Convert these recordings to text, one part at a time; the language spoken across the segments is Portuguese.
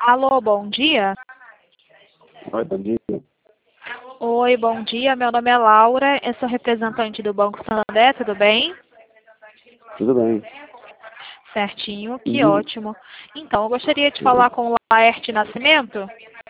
Alô, bom dia. Oi, bom dia. Oi, bom dia. Meu nome é Laura, eu sou representante do Banco Santander, tudo bem? Tudo bem. Certinho, que Uhum. ótimo. Então, eu gostaria de falar com o Laerte Nascimento.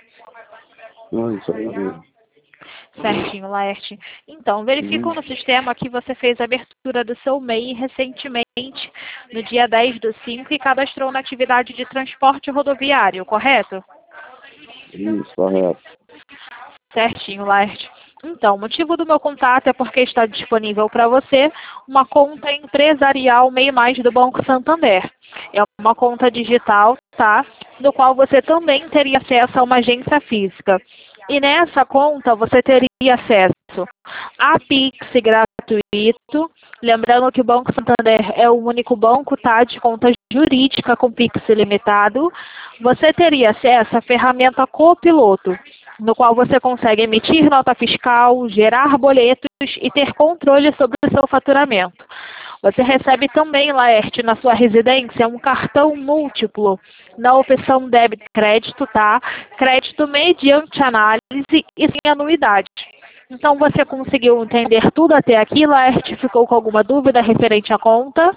Oi, isso aí mesmo. Certinho, Laerte. Então, verifico Uhum. no sistema que você fez a abertura do seu MEI recentemente, no dia 10/5, e cadastrou na atividade de transporte rodoviário, correto? Isso, correto. Certinho, Laerte. Então, o motivo do meu contato é porque está disponível para você uma conta empresarial MEI Mais do Banco Santander. É uma conta digital, tá? No qual você também teria acesso a uma agência física. E nessa conta você teria acesso a Pix gratuito. Lembrando que o Banco Santander é o único banco, tá, de conta jurídica com Pix ilimitado. Você teria acesso à ferramenta Copiloto, no qual você consegue emitir nota fiscal, gerar boletos e ter controle sobre o seu faturamento. Você recebe também, Laerte, na sua residência, um cartão múltiplo na opção débito e crédito, tá? Crédito mediante análise e sem anuidade. Então, você conseguiu entender tudo até aqui, Laerte? Ficou com alguma dúvida referente à conta?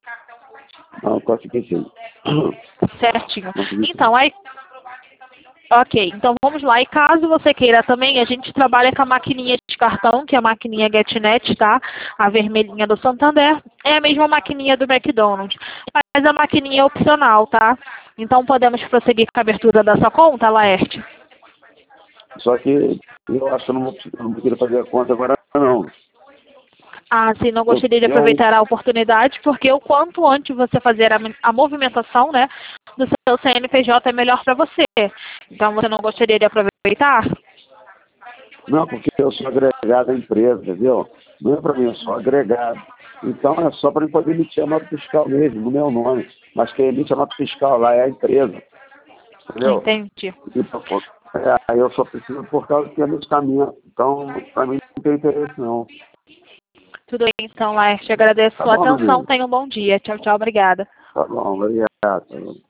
Não, consegui sim. Certinho. Consegui sim. Então, aí... Ok, então vamos lá. E caso você queira também, a gente trabalha com a maquininha de cartão, que é a maquininha GetNet, tá? A vermelhinha do Santander. É a mesma maquininha do McDonald's. Mas a maquininha é opcional, tá? Então podemos prosseguir com a abertura da sua conta, Laerte? Só que eu acho que eu não queria fazer a conta agora, não. Ah, sim, não Eu, gostaria de eu, aproveitar a oportunidade, porque o quanto antes você fazer a movimentação, né, do seu CNPJ é melhor para você. Então você não gostaria de aproveitar? não, porque eu sou agregado à empresa, entendeu? Não é para mim, eu sou agregado. Então é só para eu poder emitir a nota fiscal mesmo, no meu nome. Mas quem emite a nota fiscal lá é a empresa, entendeu? Entendi. Então, pô, aí eu só preciso por causa que é nesse caminho. Então, para mim não tem interesse não. Tudo bem, então, Laerte. Agradeço a Tá sua bom, meu atenção. amigo? Tenha um bom dia. Tchau, tchau. Obrigada. Tá bom, obrigado.